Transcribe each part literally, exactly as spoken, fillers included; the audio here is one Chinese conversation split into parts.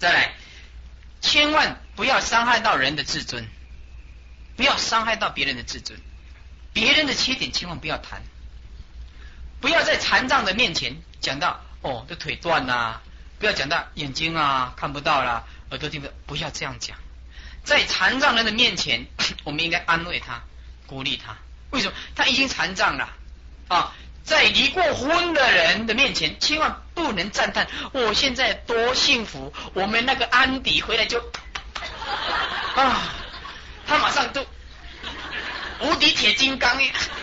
再来，千万不要伤害到人的自尊，不要伤害到别人的自尊，别人的缺点千万不要谈，不要在残障的面前讲到哦，这腿断啦、啊，不要讲到眼睛啊看不到啦，耳朵听不到，不要这样讲。在残障人的面前，我们应该安慰他，鼓励他。为什么？他已经残障了啊！在离过婚的人的面前，千万不能赞叹我、哦、现在多幸福，我们那个安迪回来就啊，他马上都无敌铁金刚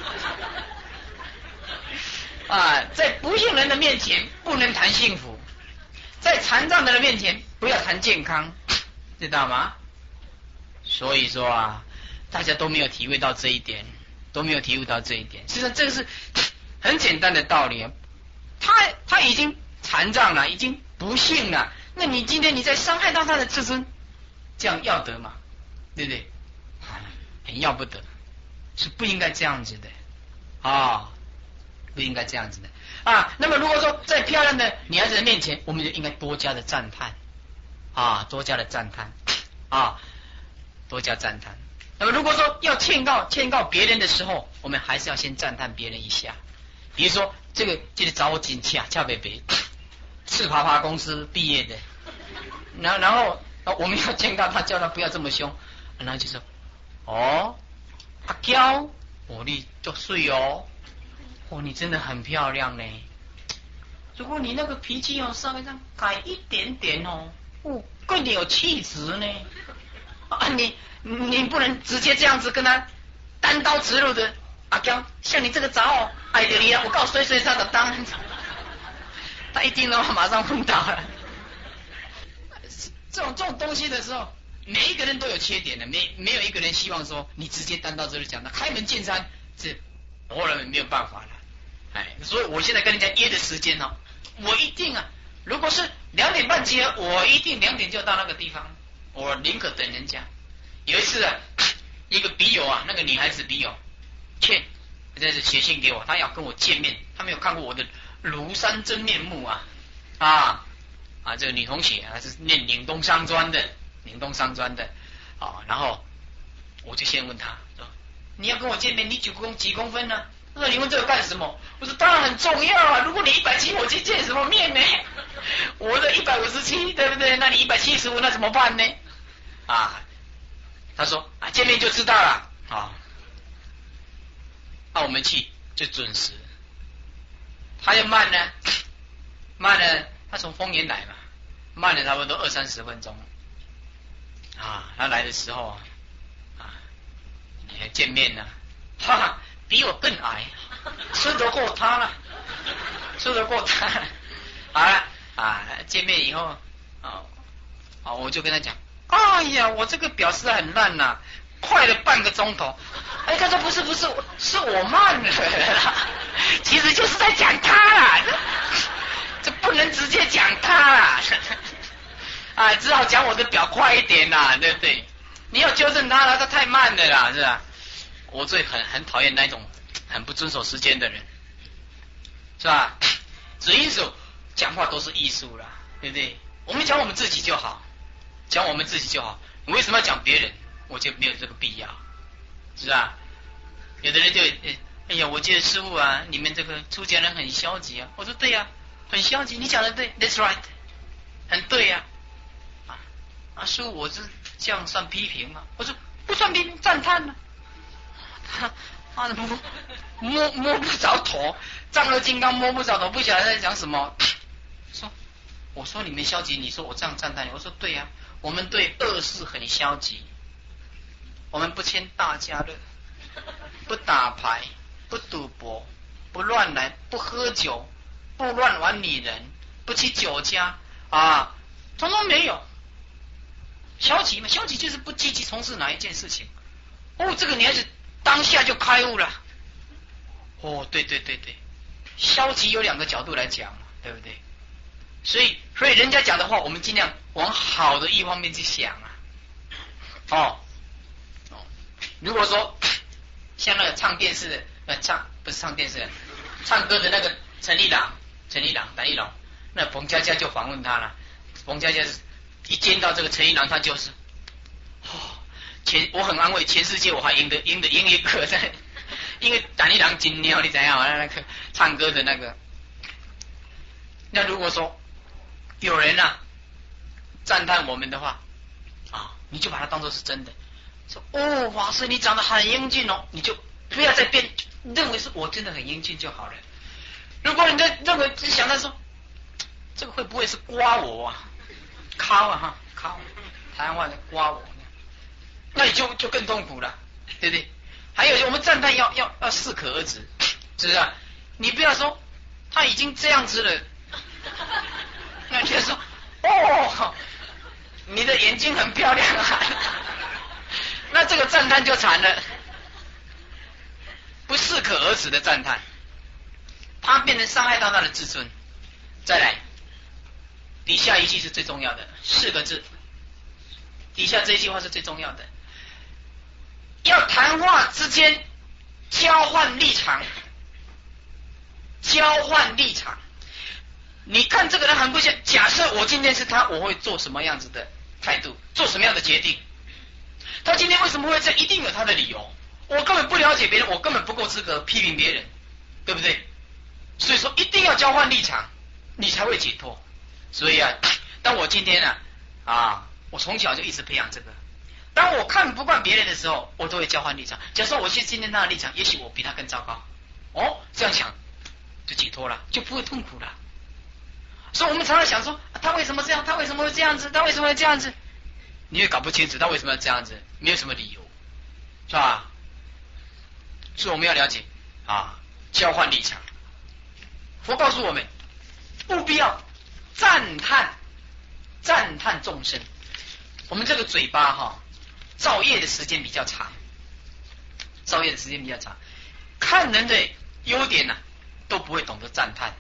啊！在不幸人的面前不能谈幸福，在残障人的面前不要谈健康，知道吗？所以说啊，大家都没有体会到这一点，都没有体会到这一点。实际上这个是很简单的道理啊，他他已经残障了，已经不幸了，那你今天你再伤害到他的自尊，这样要得吗？对不对？很要不得，是不应该这样子的啊，不应该这样子的啊。那么如果说在漂亮的女孩子的面前，我们就应该多加的赞叹啊，多加的赞叹啊，多加赞叹。那么如果说要劝告劝告别人的时候，我们还是要先赞叹别人一下。比如说这个这个找我警洽恰北北赤爬爬公司毕业的，然后然后我们要劝告他，叫他不要这么凶，然后就说哦阿娇，哦你就睡哦，哦你真的很漂亮呢，如果你那个脾气哦稍微这样改一点点哦，哦更有气质呢啊你你不能直接这样子跟他单刀直入的。阿娇，像你这个找我爱的你啊，我告诉谁谁他的当，他一听的话马上昏倒了。这种这种东西的时候，每一个人都有缺点的，没没有一个人希望说你直接单刀直入讲的开门见山，这活人没有办法了。哎，所以我现在跟人家约的时间哦，我一定啊，如果是两点半集合，我一定两点就到那个地方，我宁可等人家。有一次啊，一个笔友啊，那个女孩子笔友。劝，这是写信给我，他要跟我见面，他没有看过我的庐山真面目啊啊啊！这个女同学啊是念岭东商专的，岭东商专的啊，然后我就先问他说：“你要跟我见面，你几公几公分呢？”他说：“你问这个干什么？”我说：“当然很重要啊！如果你一百七，我去见什么面呢？我的一百五十七，对不对？那你一百七十五，那怎么办呢？”啊，他说：“啊，见面就知道了啊。”那我们去就准时，他要慢呢，慢呢，他从丰原来嘛，慢了差不多二三十分钟啊。他来的时候啊，啊，见面呢，哈哈，比我更矮，说得过他了，说得过他了。好了啊，见面以后啊，啊，我就跟他讲，哎呀，我这个表示很烂呐、啊。快了半个钟头，哎，他说不是不是，是我慢了，其实就是在讲他啦，这不能直接讲他啦，啊，只好讲我的表快一点啦，对不对？你要纠正他了，他太慢了啦，是吧？我最很很讨厌那种很不遵守时间的人，是吧？只一手讲话都是艺术啦，对不对？我们讲我们自己就好，讲我们自己就好，你为什么要讲别人？我就没有这个必要，是吧？有的人就哎呀，我觉得师父啊，你们这个出家人很消极啊。我说对呀、啊，很消极，你讲的对 ，That's right， 很对呀、啊。啊啊，师父，我是这样算批评吗？我说不算批评，赞叹呢、啊。他他摸摸摸不着头，丈二金刚摸不着头，不晓得在讲什么。说我说你们消极，你说我这样赞叹你，我说对呀、啊，我们对恶事很消极。我们不签大家乐，不打牌，不赌博，不乱来，不喝酒，不乱玩女人，不去酒家啊，通通没有。消极嘛，消极就是不积极从事哪一件事情。哦，这个女孩子当下就开悟了。哦，对对对对，消极有两个角度来讲，对不对？所以，所以人家讲的话，我们尽量往好的一方面去想啊。哦。如果说像那个唱电视的，呃，唱不是唱电视的，唱歌的那个陈立郎，陈立郎，陈立郎，那冯佳佳就访问他了。冯佳佳一见到这个陈一郎，他就是，哦，全我很安慰，全世界我还赢得赢得赢一个在，因为陈一郎金鸟，你怎样？那个唱歌的那个，那如果说有人啊赞叹我们的话啊，你就把它当作是真的，说哦，法师你长得很英俊哦，你就不要再变，认为是我真的很英俊就好了。如果你在认为只想到说，这个会不会是刮我啊？敲啊哈，敲，台湾话的刮我，那你就就更痛苦了，对不对？还有我们赞叹要要要适可而止，是不是啊？你不要说他已经这样子了，那你就说哦，你的眼睛很漂亮啊，那这个赞叹就惨了，不适可而止的赞叹，它变成伤害到他的自尊。再来，底下一句是最重要的，四个字，底下这一句话是最重要的，要谈话之间交换立场，交换立场。你看这个人很不像，假设我今天是他，我会做什么样子的态度，做什么样的决定？他今天为什么会这样？一定有他的理由。我根本不了解别人，我根本不够资格批评别人，对不对？所以说一定要交换立场，你才会解脱。所以啊，当我今天啊啊，我从小就一直培养这个。当我看不惯别人的时候，我都会交换立场。假设我去今天他的立场，也许我比他更糟糕，哦，这样想就解脱了，就不会痛苦了。所以我们常常想说，啊、他为什么这样？他为什么会这样子？他为什么会这样子？你也搞不清楚他为什么要这样子，没有什么理由，是吧？所以我们要了解啊，交换立场。佛告诉我们，不必要赞叹赞叹众生。我们这个嘴巴哈，造业的时间比较长，造业的时间比较长，看人的优点呢、啊，都不会懂得赞叹。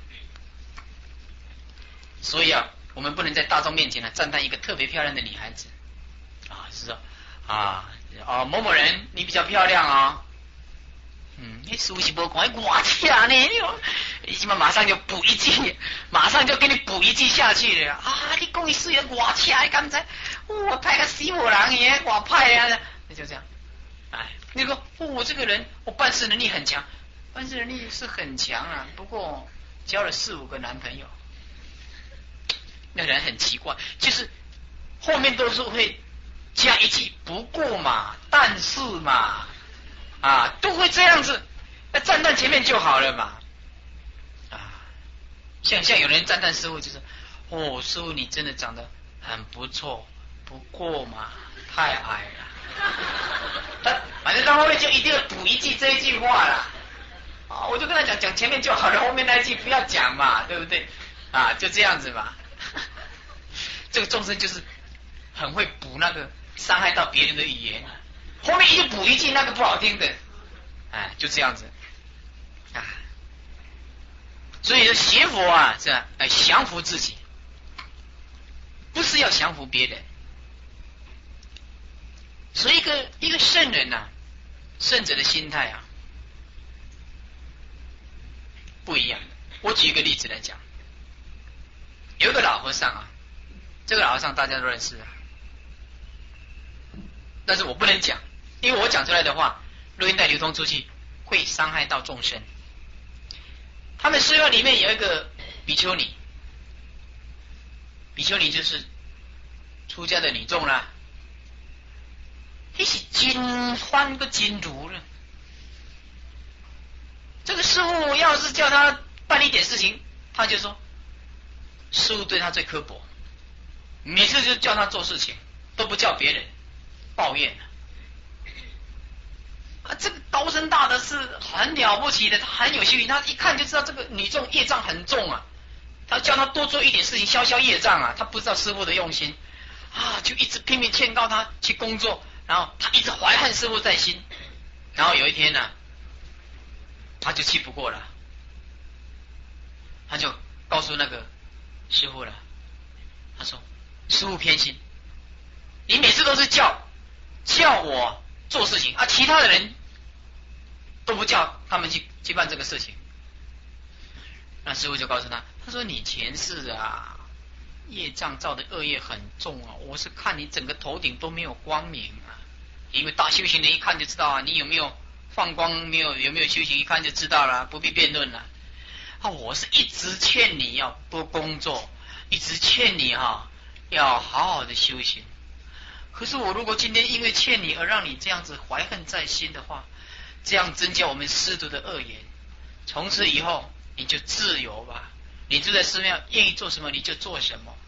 所以啊，我们不能在大众面前呢赞叹一个特别漂亮的女孩子啊，是说啊啊某某人你比较漂亮啊。嗯，你熟悉不？赶快挂起来呢！你起码马上就补一句，马上就给你补一句下去了啊！你讲你水的挂起来，刚才我派个死我人也挂派啊！那就这样，哎，你说我、哦、这个人，我办事能力很强，办事能力是很强啊，不过交了四五个男朋友，那人很奇怪，就是后面都是会加一句不过嘛，但是嘛。啊，都会这样子，那赞叹前面就好了嘛。啊，像像有人赞叹师父，就是哦，师父你真的长得很不错，不过嘛，太矮了。他反正到后面就一定要补一句这一句话啦。啊，我就跟他讲讲前面就好了，后面那一句不要讲嘛，对不对？啊，就这样子嘛。这个众生就是很会补那个伤害到别人的语言。后面一补一句那个不好听的，哎，就这样子啊。所以说学佛啊，是哎降服自己，不是要降服别人。所以一个一个圣人啊，圣者的心态啊不一样。我举一个例子来讲，有一个老和尚啊，这个老和尚大家都认识啊，但是我不能讲。因为我讲出来的话，录音带流通出去会伤害到众生。他们寺院里面有一个比丘尼，比丘尼就是出家的女众啦，那是金欢个金如了。这个师父要是叫他办一点事情，他就说师父对他最刻薄，每次就叫他做事情，都不叫别人，抱怨了。啊，这个高深大德是很了不起的，他很有修行，他一看就知道这个女众业障很重啊，他叫他多做一点事情消消业障啊，他不知道师父的用心啊，就一直拼命劝告他去工作，然后他一直怀恨师父在心，然后有一天呢、啊，他就气不过了，他就告诉那个师父了，他说师父偏心，你每次都是叫叫我做事情啊，其他的人都不叫他们去去办这个事情。那师父就告诉他，他说你前世啊业障造的恶业很重啊，我是看你整个头顶都没有光明啊，因为大修行人一看就知道啊，你有没有放光，没有有没有修行，一看就知道了，不必辩论了。啊，我是一直劝你要多工作，一直劝你哈、啊、要好好的修行。可是我如果今天因为劝你而让你这样子怀恨在心的话，这样增加我们师徒的恶缘，从此以后你就自由吧，你就在寺庙愿意做什么你就做什么。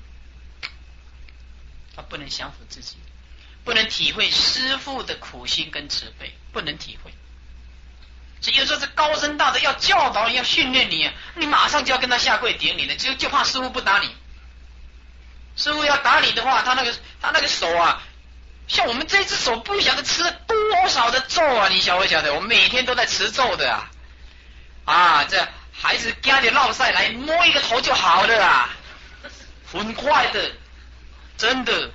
他不能降服自己，不能体会师父的苦心跟慈悲，不能体会。所以有时候是高僧大德要教导你，要训练你，你马上就要跟他下跪顶礼了，就就怕师父不打你。师父要打你的话，他那个他那个手啊，像我们这只手不晓得吃了多少的咒啊，你晓不晓得？我们每天都在持咒的啊，啊，这孩子家里落赛来摸一个头就好了啊，很快的，真的。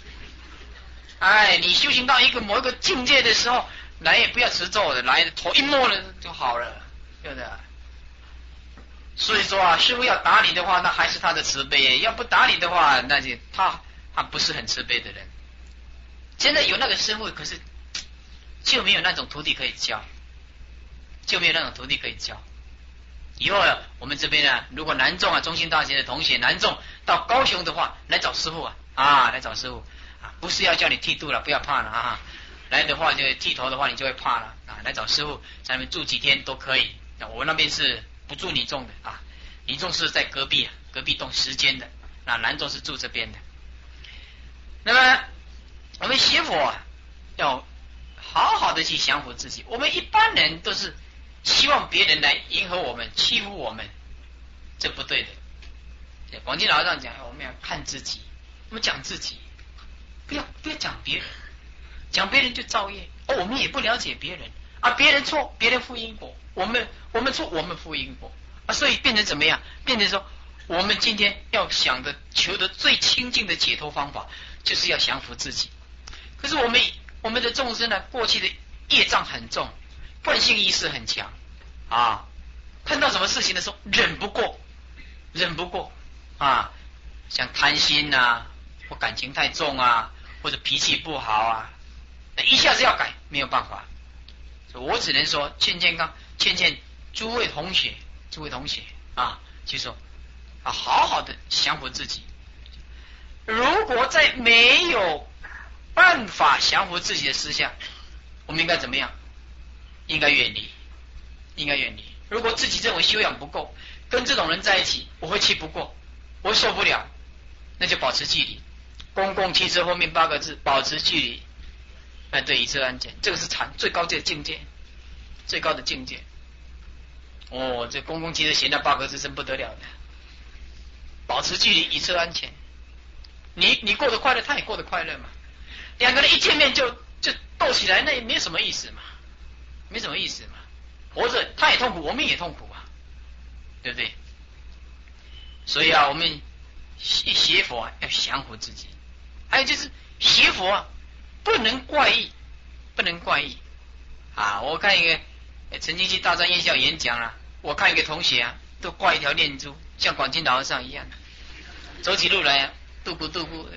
哎，你修行到一个某一个境界的时候，来也不要持咒的，来头一摸了就好了，对不对？所以说啊，师父要打你的话，那还是他的慈悲；要不打你的话，那就他他不是很慈悲的人。现在有那个师父，可是就没有那种徒弟可以教，就没有那种徒弟可以教。以后啊，我们这边啊，如果南众啊，中兴大学的同学南众到高雄的话，来找师父啊，啊，来找师父啊，不是要叫你剃度了，不要怕了啊。来的话就剃头的话，你就会怕了啊。来找师父，在那边住几天都可以。我那边是不住你众的啊，你众是在隔壁啊，隔壁栋十间的，那南众是住这边的。那么我们学佛啊，要好好的去降服自己。我们一般人都是希望别人来迎合我们，欺负我们，这不对的。广济老和尚讲，我们要看自己，我们讲自己，不要不要讲别人，讲别人就造业。哦，我们也不了解别人啊，别人错，别人负因果，我们我们错，我们负因果啊，所以变成怎么样？变成说，我们今天要想的求得最清净的解脱方法，就是要降服自己。可是我们我们的众生呢，过去的业障很重，惯性意识很强啊，碰到什么事情的时候忍不过，忍不过啊，像贪心啊，或感情太重啊，或者脾气不好啊，那一下子要改没有办法。所以我只能说，劝劝刚，劝劝诸位同学，诸位同学啊，就说啊，好好的降服自己。如果在没有办法降服自己的思想，我们应该怎么样？应该远离，应该远离。如果自己认为修养不够，跟这种人在一起，我会气不过，我受不了，那就保持距离。公共汽车后面八个字：保持距离。哎，对，以车安全，这个是禅最高的境界，最高的境界。哦，这公共汽车写那八个字真不得了的，保持距离，以车安全。你你过得快乐，他也过得快乐嘛。两个人一见面就就斗起来，那也没什么意思嘛，没什么意思嘛。活着他也痛苦，我们也痛苦啊，对不对？所以啊，我们学学佛啊，要降服自己。还有就是学佛啊，不能怪异，不能怪异啊！我看一个曾经去大专院校演讲啊，我看一个同学啊，都挂一条念珠，像广钦老和尚一样，走起路来啊，度咕度咕的。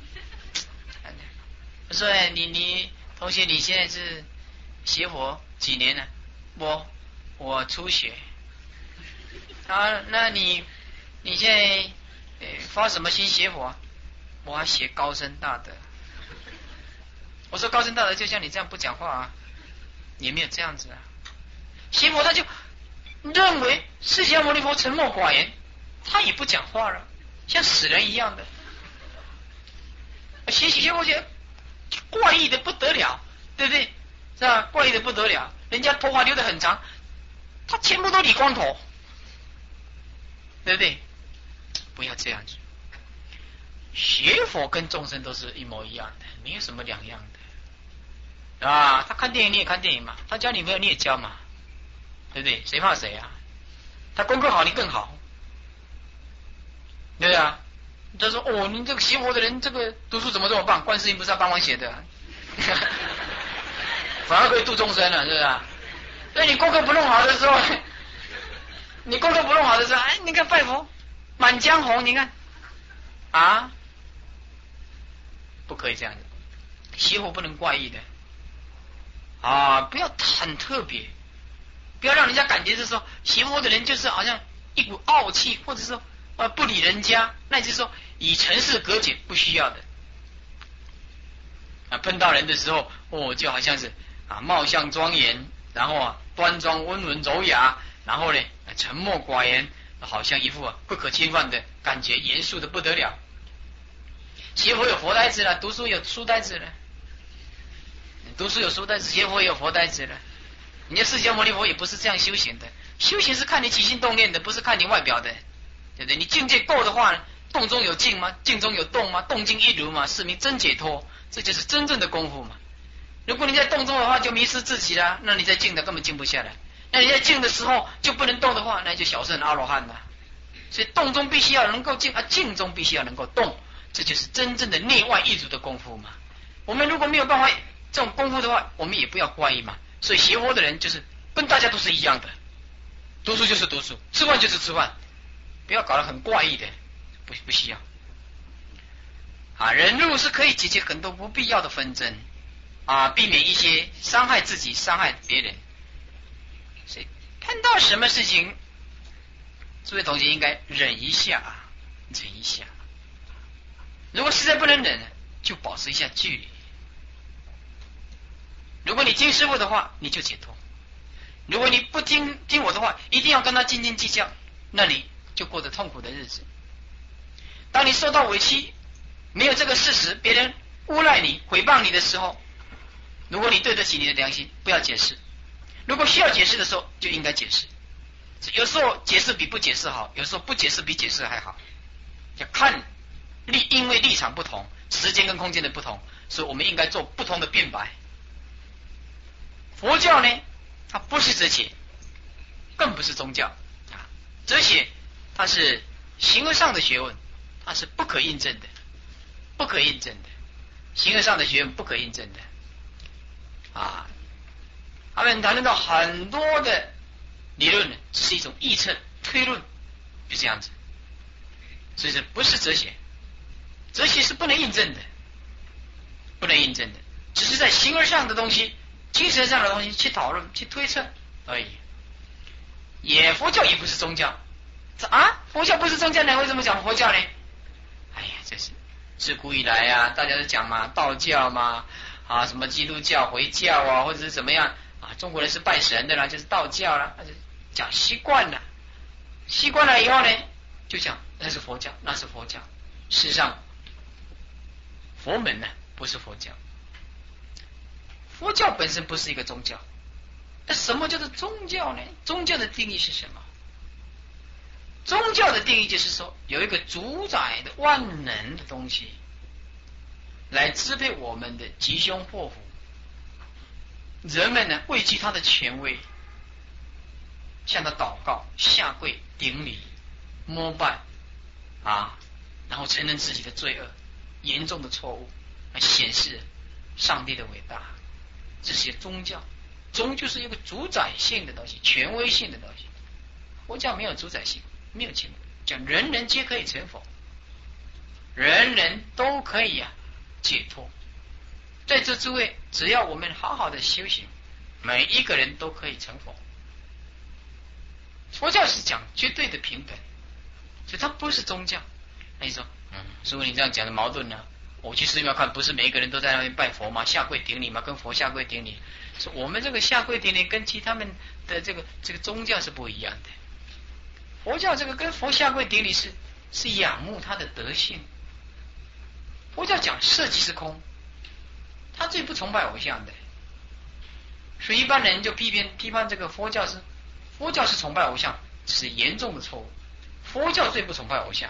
我说、哎、你你同学你现在是学佛几年了？我我初学啊，那你你现在、呃、发什么心学佛？我还学高僧大德。我说高僧大德就像你这样不讲话啊，也没有这样子啊。学佛他就认为释迦牟尼佛沉默寡言，他也不讲话了，像死人一样的。学习学佛学怪异的不得了，对不对？是吧？怪异的不得了，人家头发留得很长，他全部都理光头，对不对？不要这样子。学佛跟众生都是一模一样的，没有什么两样的啊。他看电影你也看电影嘛，他交女朋友你也交嘛，对不对？谁怕谁啊？他功课好你更好，对啊。他说哦，你这个学佛的人，这个读书怎么这么棒？观世音菩萨帮忙写的，反而可以度众生了，是不是？所以你功课不弄好的时候，你功课不弄好的时候，哎，你看拜佛，满江红，你看啊，不可以这样子，邪佛不能怪异的啊，不要很特别，不要让人家感觉是说邪佛的人就是好像一股傲气，或者说啊不理人家，那就是说以尘世隔绝，不需要的啊。碰到人的时候，哦，就好像是啊貌相庄严，然后啊端庄温文柔雅，然后呢沉默寡言，好像一副啊不可侵犯的感觉，严肃的不得了。邪佛有佛呆子了，读书有书呆子了，读书有书呆子，邪佛也有佛呆子了。你的释迦牟尼佛也不是这样修行的，修行是看你起心动念的，不是看你外表的，对不对？你境界够的话呢，动中有静吗？静中有动吗？动静一如嘛，是名真解脱，这就是真正的功夫嘛。如果你在动中的话，就迷失自己了，那你在静的根本静不下来。那你在静的时候就不能动的话，那就小乘阿罗汉了。所以动中必须要能够静，啊，静中必须要能够动。这就是真正的内外一如的功夫嘛。我们如果没有办法这种功夫的话，我们也不要怪异嘛。所以邪佛的人就是跟大家都是一样的，读书就是读书，吃饭就是吃饭，不要搞得很怪异的，不不需要啊。忍辱是可以解决很多不必要的纷争啊，避免一些伤害自己、伤害别人。所以看到什么事情，诸位同学应该忍一下，忍一下。如果实在不能忍，就保持一下距离。如果你听师父的话，你就解脱；如果你不听听我的话，一定要跟他斤斤计较，那你就过着痛苦的日子。当你受到委屈，没有这个事实，别人诬赖你、诽谤你的时候，如果你对得起你的良心，不要解释；如果需要解释的时候，就应该解释。有时候解释比不解释好，有时候不解释比解释还好。要看立，因为立场不同，时间跟空间的不同，所以我们应该做不同的辩白。佛教呢，它不是哲学，更不是宗教啊。哲学它是形而上的学问，它是不可印证的，不可印证的，形而上的学问不可印证的啊。他们谈论到很多的理论呢，只是一种臆测、推论，就这样子。所以这不是哲学，哲学是不能印证的，不能印证的，只是在形而上的东西、精神上的东西去讨论、去推测而已。也佛教也不是宗教啊，佛教不是宗教呢，为什么讲佛教呢？哎呀，这是自古以来啊，大家都讲嘛，道教嘛，啊，什么基督教、回教啊，或者是怎么样啊，中国人是拜神的啦，就是道教啦，讲习惯了，习惯了以后呢，就讲那是佛教，那是佛教。事实上，佛门呢不是佛教，佛教本身不是一个宗教。那什么叫做宗教呢？宗教的定义是什么？宗教的定义就是说，有一个主宰的万能的东西，来支配我们的吉凶祸福。人们呢畏惧他的权威，向他祷告、下跪、顶礼、膜拜啊，然后承认自己的罪恶、严重的错误，来显示上帝的伟大。这些宗教，宗就是一个主宰性的东西，权威性的东西。佛教没有主宰性，没有权威，讲人人皆可以成佛，人人都可以啊解脱。在这诸位，只要我们好好的修行，每一个人都可以成佛。佛教是讲绝对的平等，所以它不是宗教。那你说，嗯，师父你这样讲的矛盾呢、啊？我去寺庙看，不是每一个人都在那边拜佛吗？下跪顶礼吗？跟佛下跪顶礼。说我们这个下跪顶礼跟其他们的这个这个宗教是不一样的。佛教这个跟佛下跪顶礼是是仰慕他的德性。佛教讲色即是空，他最不崇拜偶像的。所以一般人就批评批判这个佛教是佛教是崇拜偶像，是严重的错误。佛教最不崇拜偶像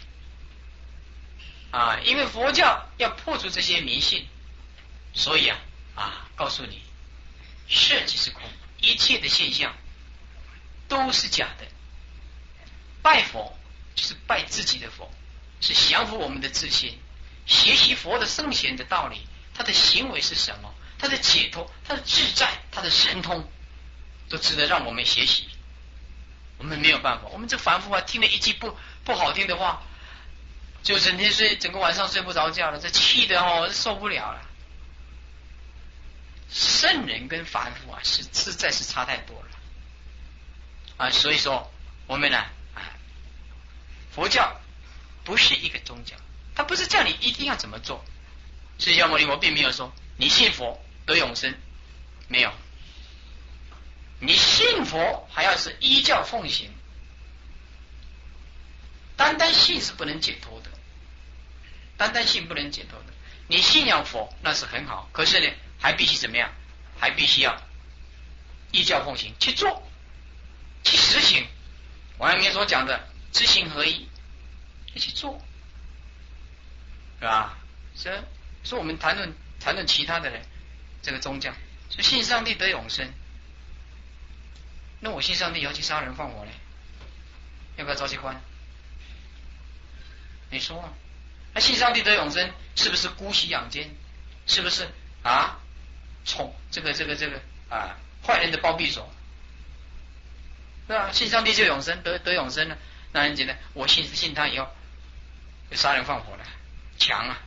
啊，因为佛教要破除这些迷信，所以啊啊，告诉你，色即是空，一切的现象都是假的。拜佛就是拜自己的佛，是降服我们的自信，学习佛的圣贤的道理，他的行为是什么，他的解脱，他的自在，他的神通，都值得让我们学习。我们没有办法，我们这凡夫啊，听了一句不不好听的话， 就整天睡，整个晚上睡不着觉了，这气的哦受不了了。圣人跟凡夫啊，是实在是差太多了啊！所以说，我们呢，啊，佛教不是一个宗教，它不是叫你一定要怎么做。释迦牟尼佛并没有说你信佛得永生，没有。你信佛还要是依教奉行，单单信是不能解脱的，单单信不能解脱的。你信仰佛那是很好，可是呢，还必须怎么样？还必须要依教奉行去做，去实行。王阳明所讲的知行合一，一起做，是吧？所以说我们谈论谈论其他的人，这个宗教，说信上帝得永生，那我信上帝要去杀人放火呢，要不要抓去关？你说啊？那信上帝得永生，是不是姑息养奸？是不是啊？从这个这个这个啊，坏人的包庇所，对吧？信上帝就永生，得得永生了，那很简单。我信信他以后，就杀人放火了，强啊！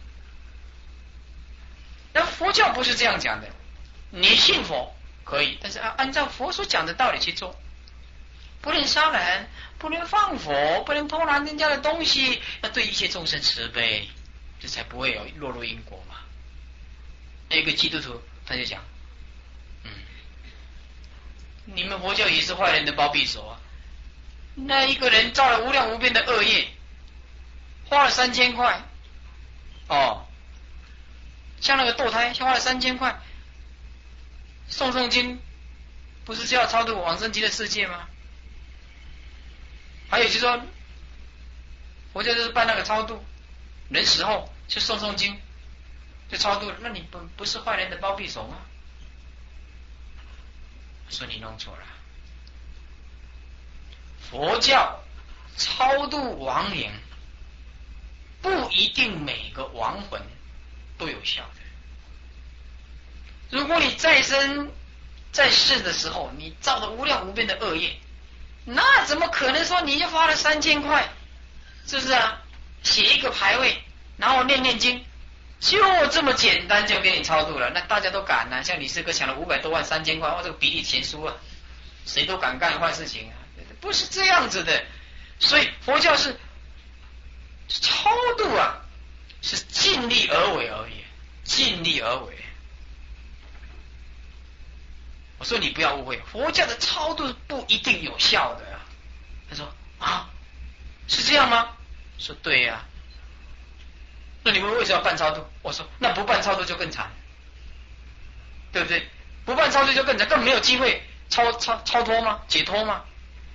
那佛教不是这样讲的，你信佛可以，但是按按照佛所讲的道理去做，不能杀人，不能放火，不能偷拿人家的东西，要对一切众生慈悲，这才不会有落入因果嘛。那一个基督徒他就讲，嗯，你们佛教也是坏人的包庇所啊。那一个人造了无量无边的恶业，花了三千块，哦，像那个堕胎，花了三千块，诵诵经，不是就要超度往生极乐世界吗？还有就是说，佛教就是办那个超度，人死后就诵诵经，就超度了，那你不不是坏人的包庇手吗？说你弄错了，佛教超度亡灵不一定每个亡魂都有效的。如果你在生在世的时候，你造的无量无边的恶业，那怎么可能说你就花了三千块，是不是啊？写一个牌位，然后念念经，就这么简单就给你超度了，那大家都敢啊！像李四哥抢了五百多万三千块，哇，这个比例悬殊啊，谁都敢干坏事情啊，不是这样子的。所以佛教是超度啊，是尽力而为而已，尽力而为。我说你不要误会，佛教的超度不一定有效的啊。他说啊，是这样吗？说对呀、啊。那你们为什么要办超度？我说那不办超度就更惨，对不对？不办超度就更惨，根本没有机会超超超脱吗？解脱吗？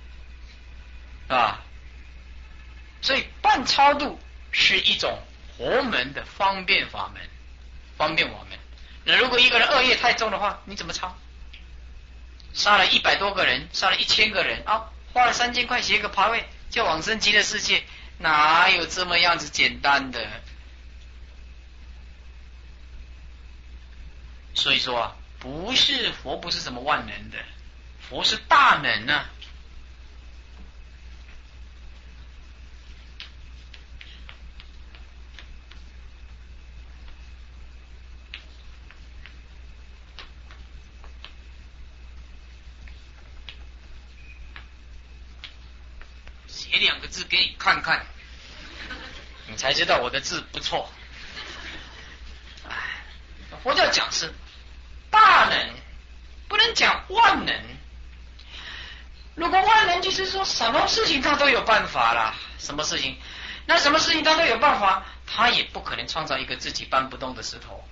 啊，所以办超度是一种佛门的方便法门，方便我们。那如果一个人恶业太重的话，你怎么超？杀了一百多个人，杀了一千个人啊，花了三千块写个牌位，就往生极乐世界，哪有这么样子简单的？所以说啊，不是佛不是什么万能的，佛是大能啊。写两个字给你看看，你才知道我的字不错。哎，佛教讲是大能，不能讲万能。如果万能就是说什么事情他都有办法啦，什么事情，那什么事情他都有办法，他也不可能创造一个自己搬不动的石头。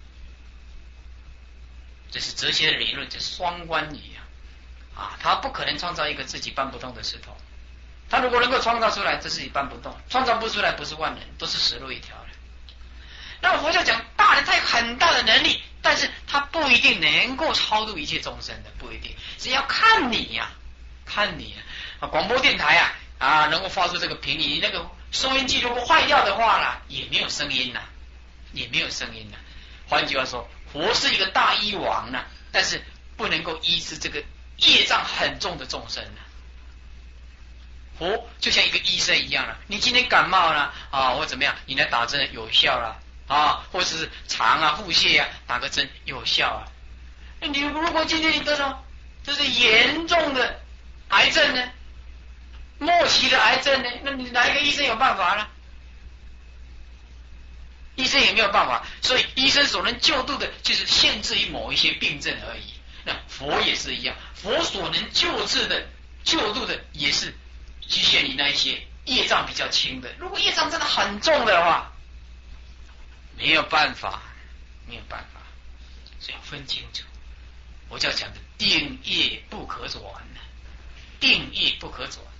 这是哲学的理论，这双关语啊，啊，他不可能创造一个自己搬不动的石头。他如果能够创造出来，这自己搬不动；创造不出来，不是万能，都是死路一条的。那佛教讲大能，他有很大的能力，但是他不一定能够超度一切众生的，不一定，是要看你呀、啊，看你啊。广播电台啊啊，能够发出这个频率，你那个收音机如果坏掉的话啦，也没有声音呐、啊，也没有声音呐、啊。换句话说，佛是一个大医王呐、啊，但是不能够医治这个业障很重的众生呐、啊。 佛就像一个医生一样了，你今天感冒了啊，或怎么样，你来打针有效了啊，或者是肠啊、腹泻啊，打个针有效啊。你如果今天你得到这是严重的癌症呢，末期的癌症呢，那你哪一个医生有办法呢？医生也没有办法，所以医生所能救度的，就是限制于某一些病症而已。那佛也是一样，佛所能救治的、救度的，也是局限于那一些业障比较轻的。如果业障真的很重的话，没有办法，没有办法，所以要分清楚。我就要讲的定业不可转，定业不可转。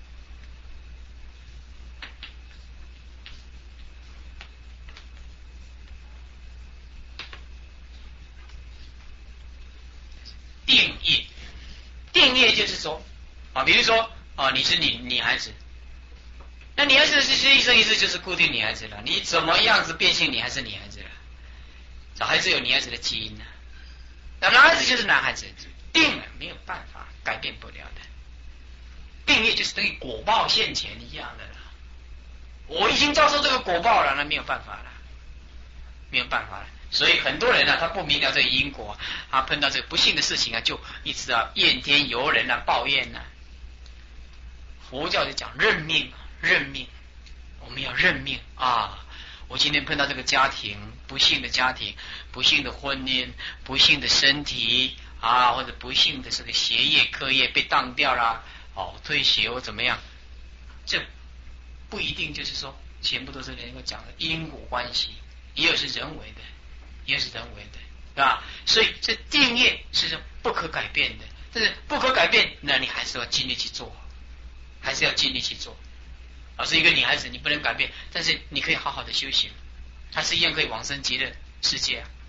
定业，定业就是说啊，比如说啊，你是女女孩子，那女孩子是一生一世就是固定女孩子了，你怎么样子变性你还是女孩子了，小孩子有女孩子的基因呢、啊，那男孩子就是男孩子，定了没有办法改变不了的。定业就是等于果报现前一样的了，我已经遭受这个果报了，那没有办法了，没有办法了。所以很多人啊，他不明了这个因果啊，碰到这个不幸的事情啊，就一直啊怨天尤人啊，抱怨啊。佛教就讲认命，认命，我们要认命啊！我今天碰到这个家庭，不幸的家庭，不幸的婚姻，不幸的身体啊，或者不幸的这个学业、课业被当掉了，哦，退学或怎么样，这不一定就是说全部都是能够讲的因果关系，也有是人为的。也是人为的，对吧？所以这定业是不可改变的，但是不可改变，那你还是要尽力去做，还是要尽力去做。而是一个女孩子，你不能改变，但是你可以好好的修行，她是一样可以往生极乐世界啊。